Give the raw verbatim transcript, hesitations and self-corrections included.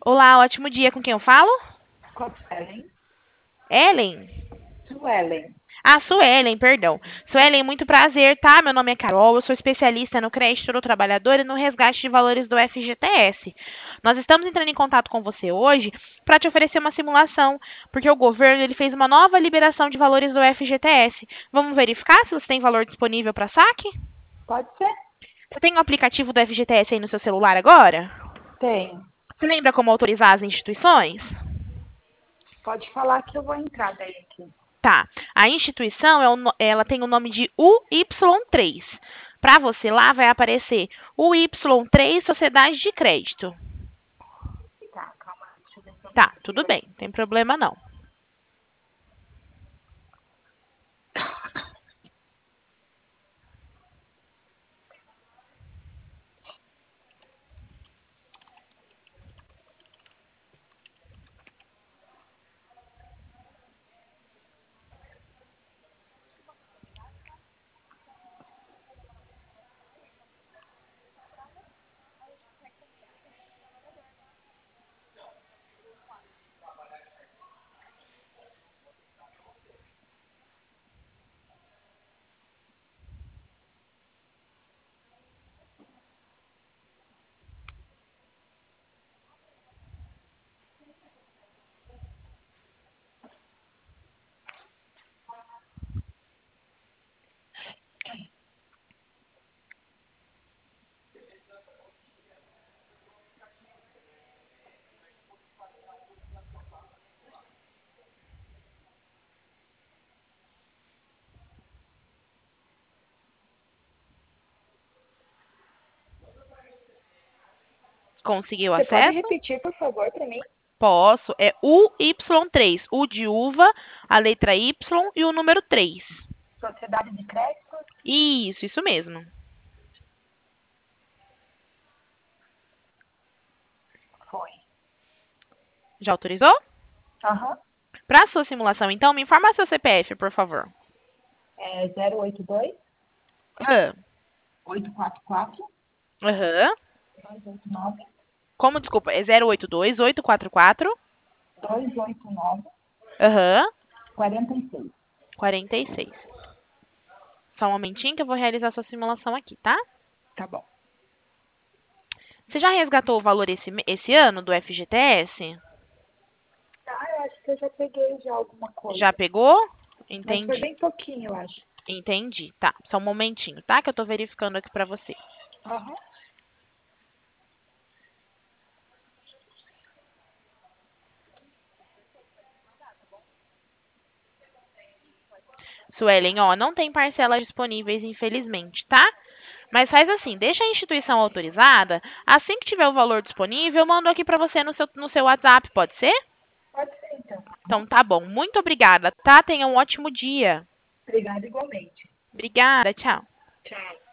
Olá, ótimo dia. Com quem eu falo? Com a Suelen. Ellen? Suelen. Ah, Suelen, perdão. Suelen, muito prazer, tá? Meu nome é Carol, eu sou especialista no crédito do trabalhador e no resgate de valores do F G T S. Nós estamos entrando em contato com você hoje para te oferecer uma simulação, porque o governo ele fez uma nova liberação de valores do F G T S. Vamos verificar se você tem valor disponível para saque? Pode ser? Você tem o aplicativo do F G T S aí no seu celular agora? Tenho. Você lembra como autorizar as instituições? Pode falar que eu vou entrar daí aqui. Tá. A instituição, é o no- ela tem o nome de U Y três. Para você lá vai aparecer U Y três Sociedade de Crédito. Tá, calma. Deixa eu ver se eu Tá, consigo tudo bem, aqui. não tem problema não. Conseguiu Você pode acesso? repetir, por favor, para mim? Posso. É U Y três. U de uva, a letra Y e o número três. Sociedade de crédito? Isso, isso mesmo. Foi. Já autorizou? Aham. Para sua simulação, então, me informa seu C P F, por favor. É zero oito dois, Ah, oito quatro quatro, Aham. dois oito nove, Como, desculpa, é zero oito dois, oito quatro quatro. dois oito nove, Aham. quarenta e seis. quarenta e seis. Só um momentinho que eu vou realizar sua simulação aqui, tá? Tá bom. Você já resgatou o valor esse, me- esse ano do F G T S? Ah, eu acho que eu já peguei já alguma Já coisa. pegou? Mas foi Entendi. bem pouquinho, eu acho. Entendi. Tá. Só um momentinho, tá? Que eu tô verificando aqui pra você. Aham. Suelen, ó, não tem parcelas disponíveis, infelizmente, tá? Mas faz assim, deixa a instituição autorizada. Assim que tiver o valor disponível, eu mando aqui pra você no seu, no seu WhatsApp, pode ser? Pode ser, então. Então tá bom. Muito obrigada, tá? Tenha um ótimo dia. Obrigada igualmente. Obrigada, tchau. Tchau.